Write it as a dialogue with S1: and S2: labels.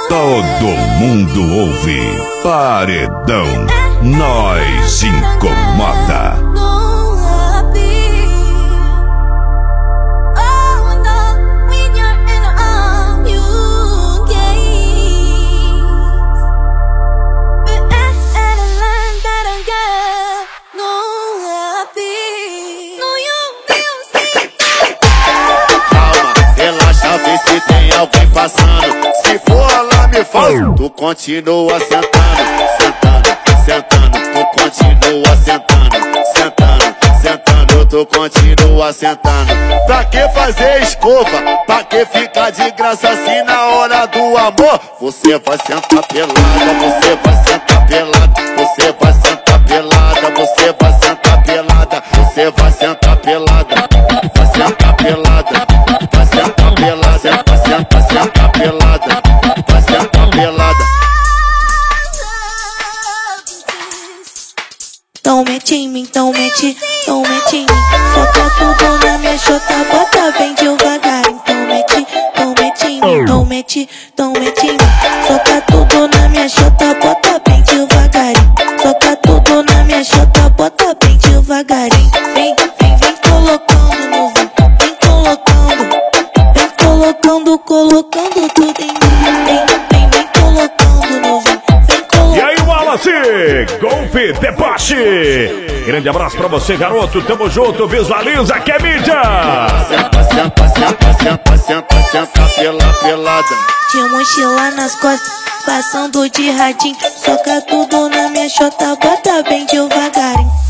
S1: Todo mundo ouve. Paredão, nós incomoda.
S2: Se tem alguém passando, se for lá me faz. Tu continua sentando, sentando, sentando. Tu continua sentando, sentando, sentando. Tu continua sentando. Pra que fazer escova? Pra que ficar de graça assim na hora do amor? Você vai sentar pelada, você vai sentar pelada, você vai sentar pelada, você vai sentar pelada, você vai sentar pelada, vai sentar pelada, vai sentar pelada, senta, senta, senta pelada, vai sentar pelada.
S3: Então mete em mim, então mete em mim. Soca tudo na minha chota, bota bem devagar. Então mete em mim, então mete em mim. Soca tudo na minha chota, bota bem devagarinho. Soca tudo na minha chota, bota bem devagarinho. Vem colocando no vem colocando. Vem colocando tudo em mim. Vem colocando no vem colocando.
S4: E aí, Wallace, Golpe Deboche. Grande abraço pra você, garoto. Tamo junto, visualiza que é mídia.
S2: Senta, senta, senta, senta, senta, senta pela pelada.
S3: De mochila nas costas, passando de radinho. Soca tudo na minha chota, bota bem devagarinho.